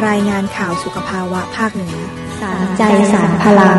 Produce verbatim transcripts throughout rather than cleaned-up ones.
รายงานข่าวสุขภาวะภาคเหนือสารใจสารพลัง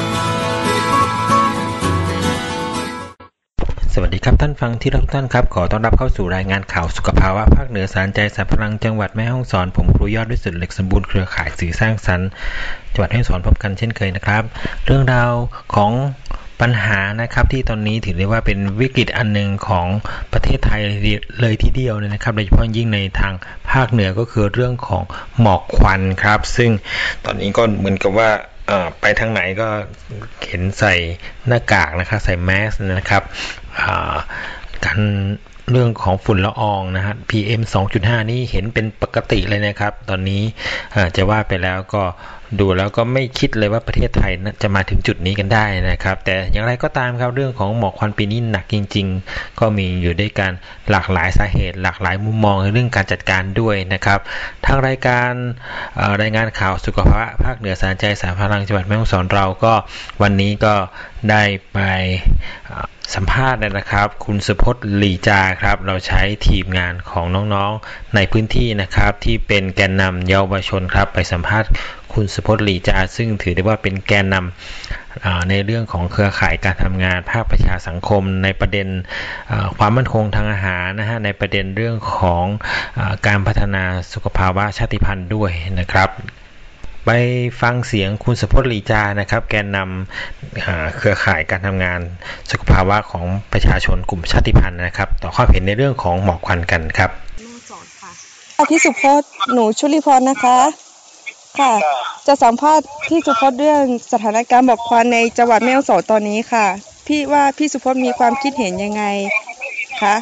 สวัสดีครับท่านฟังที่รักทุกท่านครับขอต้อนรับเข้าสู่รายงานข่าวสุขภาวะภาคเหนือสารใจสารพลังจังหวัดแม่ฮ่องสอนผมครูยอดวิสุทธิ์เหล็กสมบูรณ์เครือข่ายสื่อสร้างสรรค์จังหวัดแม่ฮ่องสอนพบกันเช่นเคยนะครับเรื่องราวของปัญหานะครับที่ตอนนี้ถือได้ว่าเป็นวิกฤตอันหนึ่งของประเทศไทยเลยทีเดียวเลยนะครับโดยเฉพาะยิ่งในทางภาคเหนือก็คือเรื่องของหมอกควันครับซึ่งตอนนี้ก็เหมือนกับว่าไปทางไหนก็เห็นใส่หน้ากากนะครับใส่แมสนะครับการเรื่องของฝุ่นละอองนะฮะ พี เอ็ม สองจุดห้า นี่เห็นเป็นปกติเลยนะครับตอนนี้จะว่าไปแล้วก็ดูแล้วก็ไม่คิดเลยว่าประเทศไทยจะมาถึงจุดนี้กันได้นะครับแต่อย่างไรก็ตามครับเรื่องของหมอกควันปีนี้หนักจริงๆก็มีอยู่ด้วยกันหลากหลายสาเหตุหลากหลายมุมมองในเรื่องการจัดการด้วยนะครับทางรายการรายงานข่าวสุขภาวะภาคเหนือสารใจสารพลังจังหวัดแม่ฮ่องสอนเราก็วันนี้ก็ได้ไปสัมภาษณ์นะครับคุณสุพจน์หลีจาครับเราใช้ทีมงานของน้องๆในพื้นที่นะครับที่เป็นแกนนำเยาวชนครับไปสัมภาษณ์คุณสุพจน์หลีจาซึ่งถือได้ว่าเป็นแกนนำในเรื่องของเครือข่ายการทำงานภาคประชาสังคมในประเด็นความมั่นคงทางอาหารนะฮะในประเด็นเรื่องของการพัฒนาสุขภาวะชาติพันธุ์ด้วยนะครับไปฟังเสียงคุณสุพจน์หลีจานะครับแกนนำเครือข่ายการทำงานสุขภาวะของประชาชนกลุ่มชาติพันธุ์นะครับต่อความเห็นในเรื่องของหมอกควันกันครับพี่สุพจน์หนูชุลีพรนะคะค่ะจะสัมภาษณ์พี่สุพจน์เรื่องสถานการณ์หมอกควันในจังหวัดแม่ฮ่องสอนตอนนี้ค่ะพี่ว่าพี่สุพจน์มีความคิดเห็นยังไงคะ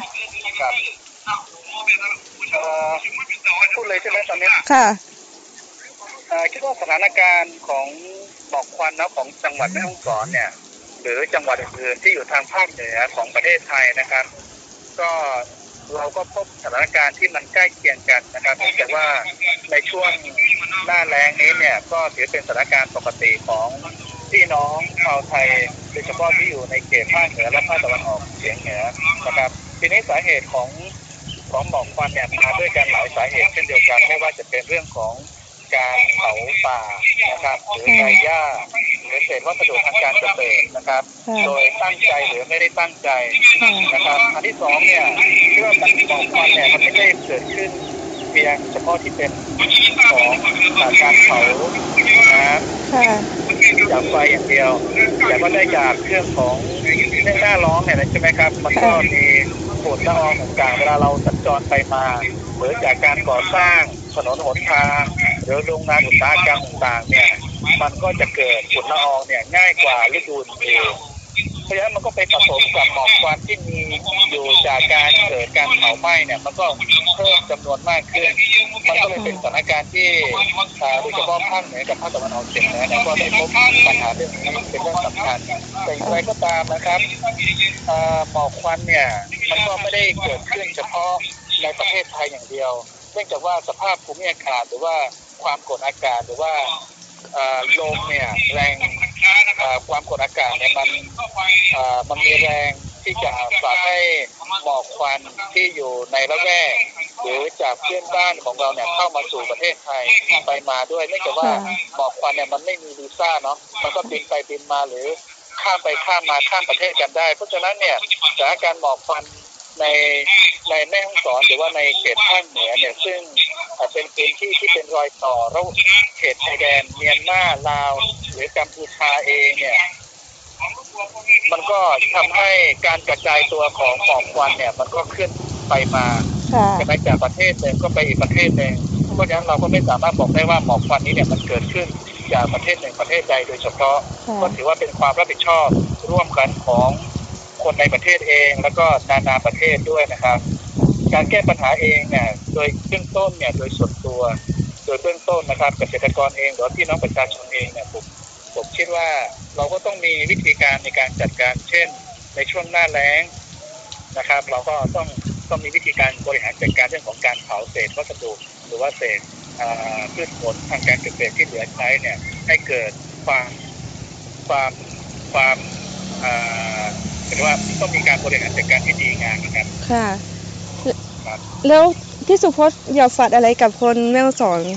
พูดเลยใช่ไหมตอนนี้ค่ะคิดว่าสถานการณ์ของหมอกควันนะของจังหวัดแม่ฮ่องสอนเนี่ยหรือจังหวัดอื่นๆที่อยู่ทางภาคเหนือของประเทศไทยนะครับก็เราก็พบสถานการณ์ที่มันใกล้เคียงกันนะครับเนื่องจากว่าในช่วงหน้าแล้งนี้เนี่ยก็ถือเป็นสถานการณ์ปกติของพี่น้องชาวไทยโดยเฉพาะที่อยู่ในเขตภาคเหนือและภาคตะวันออกเฉียงเหนือนะครับทีนี้สาเหตุของของหมอกควันเนี่ยมาด้วยกันหลายสาเหตุเช่นเดียวกันไม่ว่าจะเป็นเรื่องของการเผาป่านะครับหรือไฟหญ้าหรือเศษวัสดุทางการเกษตรนะครับโดยตั้งใจหรือไม่ได้ตั้งใจนะครับอันที่สองเนี่ยที่ว่าการหมอกควันเนี่ยมันไม่ได้เกิดขึ้นเพียงเฉพาะที่เป็นของการเผานะครับจากไฟอย่างเดียวแต่ก็ได้จากเครื่องของเรื่องหน้าร้อนเนี่ยใช่ไหมครับมันก็มีฝุ่นละอองต่างๆเวลาเราสัญจรไปมาหรือจากการก่อสร้างถนนหนทางหรือโรงงานอุตสาหกรรมต่างๆเนี่ยมันก็จะเกิดฝุ่นละอองเนี่ยง่ายกว่าฤดูอื่นเพราะฉะนั้นมันก็ไปผสมกับหมอกควันที่มีอยู่จากการเกิดการเผาไหม้เนี่ยมันก็เพิ่มจำนวนมากขึ้นมันก็เลยเป็นสถานการณ์ที่โดยเฉพาะภาคเหนือกับภาคตะวันออกเฉียงเหนือเนี่ยก็ได้พบปัญหาเรื่องนี้เป็นเรื่องสำคัญแต่อย่างไรก็ตามนะครับหมอกควันเนี่ยมันก็ไม่ได้เกิดขึ้นเฉพาะในประเทศไทยอย่างเดียวเนื่องจากว่าสภาพภูมิอากาศหรือว่าความกดอากาศหรือว่าลมเนี่ยแรงความกดอากาศเนี่ยมันมันมีแรงที่จะฝากให้หมอกควันที่อยู่ในละแวกหรือจากเพื่อนบ้านของเราเนี่ยเข้ามาสู่ประเทศไทยไปมาด้วยเนื่องจากว่าหมอกควันเนี่ยมันไม่มีวีซ่าเนาะมันก็บินไปบินมาหรือข้ามไปข้ามมาข้ามประเทศกันได้เพราะฉะนั้นเนี่ยสถานการณ์หมอกควันในในแม่ฮ่องสอนหรือว่าในเขตภาคเหนือเนี่ยซึ่งเป็นพื้นที่ที่เป็นรอยต่อระหว่างเขตชายแดนเมียนมาลาวหรือกัมพูชาเองเนี่ยมันก็ทำให้การกระจายตัวของหมอกควันเนี่ยมันก็ขึ้นไปมาจะไปจากประเทศหนึ่งก็ไปอีกประเทศหนึ่งเพราะฉะนั้นเราก็ไม่สามารถบอกได้ว่าหมอกควันนี้เนี่ยมันเกิดขึ้นจากประเทศหนึ่งประเทศใดโดยเฉพาะก็ถือว่าเป็นความรับผิดชอบร่วมกันของคนในประเทศเองแล้วก็นานาประเทศด้วยนะครับการแก้ปัญหาเองเนี่ยโดยเบื้องต้นเนี่ยโดยส่วนตัวโดยเบื้องต้นนะครับเกษตรกรเองหรือพี่น้องประชาชนเองเนี่ยผมผมคิดว่าเราก็ต้องมีวิธีการในการจัดการเช่นในช่วงหน้าแล้งนะครับเราก็ต้องต้องมีวิธีการบริหารจัดการเรื่องของการเผาเศษวัสดุหรือว่าเศษพืชผลทางการเกษตรที่เหลือใช้เนี่ยให้เกิดความความความหรือว่าต้องมีการบริหารจัดการที่ดีงามนะครับค่ะแล้วพี่สุพจน์อยากฝากอะไรกับคนแม่ฮ่องสอน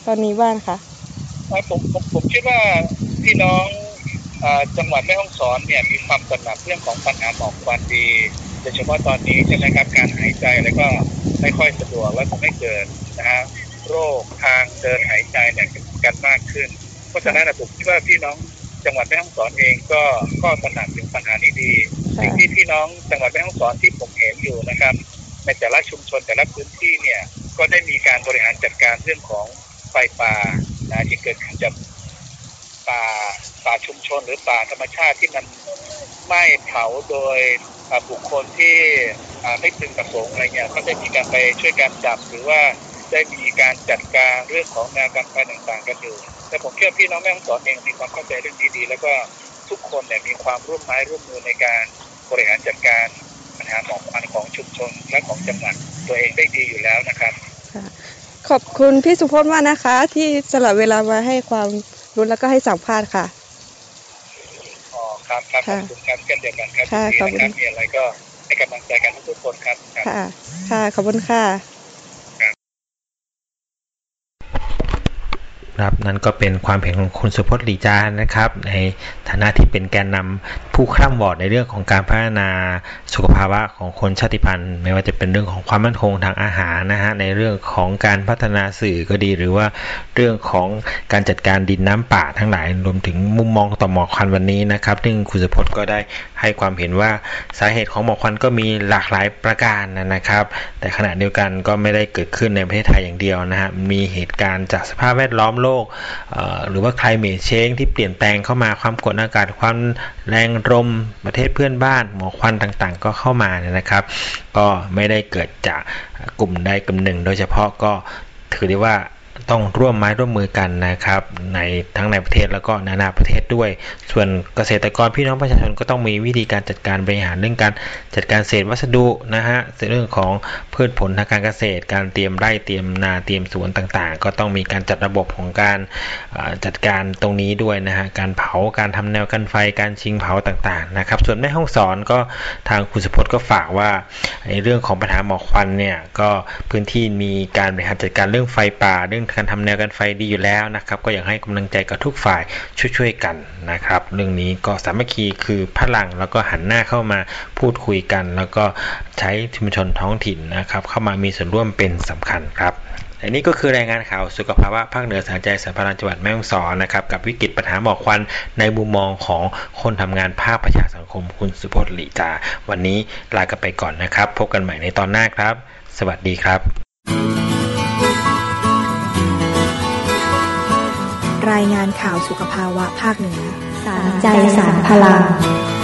ตอนนี้บ้างคะผมผมผมคิดว่าพี่น้องจังหวัดแม่ฮ่องสอนเนี่ยมีความตระหนักเรื่องของปัญหาหมอกควันดีโดยเฉพาะตอนนี้ใช่ไหมครับการหายใจแล้วก็ไม่ค่อยสะดวกและทำให้เกิดนะฮะโรคทางเดินหายใจเนี่ยกันมากขึ้นเพราะฉะนั้นผมคิดว่าพี่น้องจังหวัดแม่ฮ่องสอนเองก็ก็ตระหนักถึงปัญหานี้ดีสิ่งที่พี่น้องจังหวัดแม่ฮ่องสอนที่ผมเห็นอยู่นะครับในแต่ละชุมชนแต่ละพื้นที่เนี่ยก็ได้มีการบริหารจัดการเรื่องของไฟป่านะที่เกิดขึ้นจากป่าป่าชุมชนหรือป่าธรรมชาติที่มันไหม้เผาโดยบุคคลที่ไม่พึงประสงค์อะไรเงี้ยก็ได้มีการไปช่วยการจับหรือว่าได้มีการจัดการเรื่องของแนวการไฟต่างๆกันอยู่แต่ผมเชื่อพี่น้องแม่ฮ่องสอนเองมีความเข้าใจเรื่องนี้ดีแล้วก็ทุกคนเนี่ยมีความร่วมไม้ร่วมมือในการบริหารจัดการปัญหาหมอกควันของชุมชนและของจังหวัดตัวเองได้ดีอยู่แล้วนะครับขอบคุณพี่สุพจน์มากนะคะที่สละเวลามาให้ความรู้แล้วก็ให้สัมภาษณ์ค่ะอ๋อครับครับขอบคุณครับเช่นเดียวกันครับที่นะครับมีอะไรก็ให้กำลังใจกันทุกคนครับค่ะค่ะขอบคุณค่ะครับนั่นก็เป็นความเห็นของคุณสุพจน์ หลีจานะครับในฐานะที่เป็นแกนนำผู้คร่ำวอร์ดในเรื่องของการพัฒนาสุขภาวะของคนชาติพันธุ์ไม่ว่าจะเป็นเรื่องของความมั่นคงทางอาหารนะฮะในเรื่องของการพัฒนาสื่อก็ดีหรือว่าเรื่องของการจัดการดินน้ำป่าทั้งหลายรวมถึงมุมมองต่อหมอกควันวันนี้นะครับซึ่งคุณสุพจน์ก็ได้ให้ความเห็นว่าสาเหตุของหมอกควันก็มีหลากหลายประการนะครับแต่ขณะเดียวกันก็ไม่ได้เกิดขึ้นในประเทศไทยอย่างเดียวนะฮะมีเหตุการณ์จากสภาพแวดล้อมโลกหรือว่า climate change ที่เปลี่ยนแปลงเข้ามาความกดอากาศความแรงลมประเทศเพื่อนบ้านหมอกควันต่างๆก็เข้ามานะครับก็ไม่ได้เกิดจากกลุ่มใดกลุ่มหนึ่งโดยเฉพาะก็ถือได้ว่าต้องร่วมไม้ร่วมมือกันนะครับในทั้งในประเทศแล้วก็นานาประเทศด้วยส่วนเกษตรกรพี่น้องประชาชนก็ต้องมีวิธีการจัดการบริหารเรื่องการจัดการเศษวัสดุนะฮะเรื่องของพืชผลทางการเกษตรการเตรียมไร่เตรียมนาเตรียมสวนต่างๆก็ต้องมีการจัดระบบของการจัดการตรงนี้ด้วยนะฮะการเผาการทำแนวกันไฟการชิงเผาต่างๆนะครับส่วนแม่ฮ่องสอนก็ทางคุณสุพจน์ก็ฝากว่าในเรื่องของปัญหาหมอกควันเนี่ยก็พื้นที่มีการบริหารจัดการเรื่องไฟป่าเรื่องการทำแนวกันไฟดีอยู่แล้วนะครับก็อยากให้กำลังใจกับทุกฝ่ายช่วยๆกันนะครับเรื่องนี้ก็สามัคคีคือพลังแล้วก็หันหน้าเข้ามาพูดคุยกันแล้วก็ใช้ชุมชนท้องถิ่นนะครับเข้ามามีส่วนร่วมเป็นสำคัญครับอันนี้ก็คือรายงานข่าวสุขภาวะภาคเหนือสารใจสารพลังจังหวัดแม่ฮ่องสอนนะครับกับวิกฤตปัญหาหมอกควันในมุมมองของคนทำงานภาคประชาสังคมคุณสุพจน์ หลีจาวันนี้ลากันไปก่อนนะครับพบกันใหม่ในตอนหน้าครับสวัสดีครับรายงานข่าวสุขภาวะภาคเหนือสารใจสารพลัง